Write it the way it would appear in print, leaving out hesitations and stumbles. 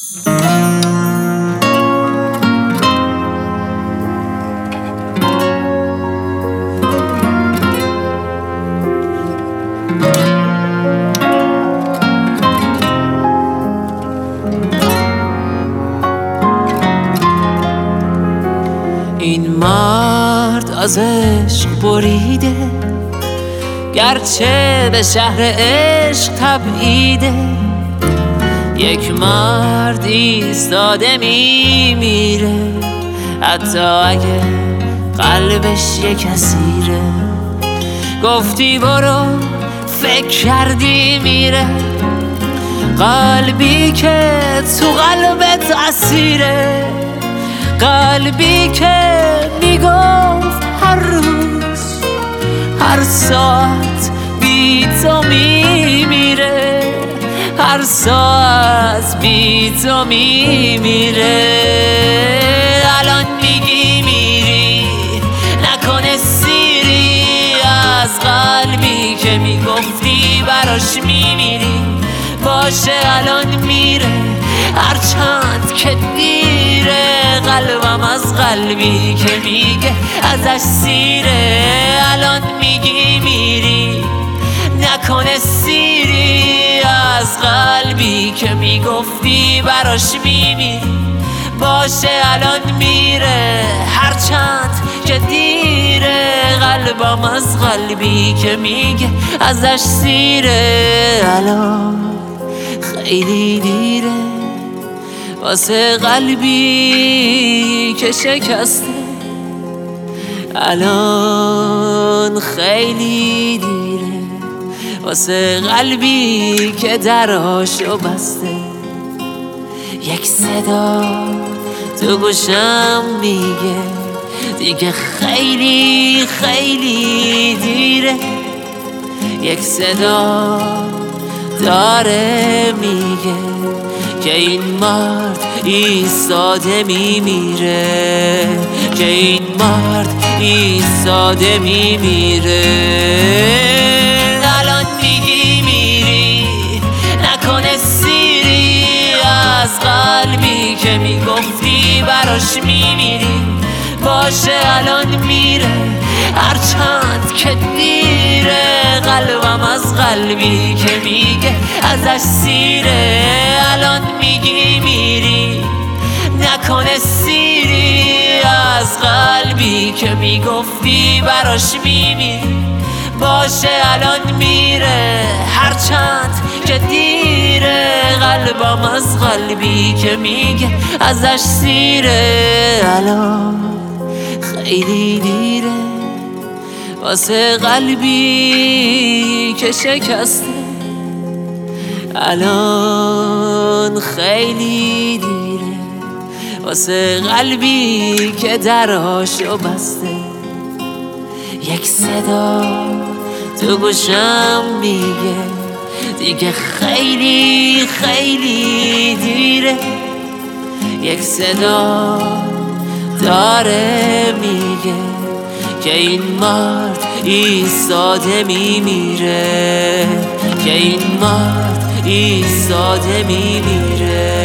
این مرد از عشق بریده، گرچه به شهر عشق تبعیده. یک مرد ایستاده میمیره، حتی اگه قلبش یک اسیره. گفتی برو فکر کردی میره، قلبی که تو قلبت اسیره. قلبی که میگفت هر روز هر ساعت بی تو میمیره، هر ساعت بی تو میمیره. الان میگی میری، نکنه سیری از قلبی که میگفتی براش میمیری. باشه الان میره، هر چند که دیره. قلبم از قلبی که میگه ازش سیره. الان میگی میری، نکنه سیری از قلبی که میگفتی براش میمیری. باشه الان میره، هر چند که دیره. قلبم از قلبی که میگه ازش سیره. الان خیلی دیره واسه قلبی که شکسته. الان خیلی دیره واسه قلبی که درهاشو بسته. یک صدا تو گوشم میگه دیگه خیلی خیلی دیره. یک صدا داره میگه که این مرد ایستاده میمیره، که این مرد ایستاده میمیره. الان میگی میری، نکنه سیری از قلبی که میگفتی براش میمیری. باشه الان میره، هر چند که دیره. قلبم از قلبی که میگه ازش سیره. الان میگی میری، نکنه سیری از قلبی که میگفتی براش میمیری. باشه الان میره، هر چند که دیره. قلبم از قلبی که میگه ازش سیره. الان خیلی دیره واسه قلبی که شکسته. الان خیلی دیره واسه قلبی که درهاشو بسته. یک صدا تو گوشم میگه دیگه خیلی خیلی دیره. یک صدا داره میگه که این مرد ایستاده میمیره، که این مرد ایستاده میمیره.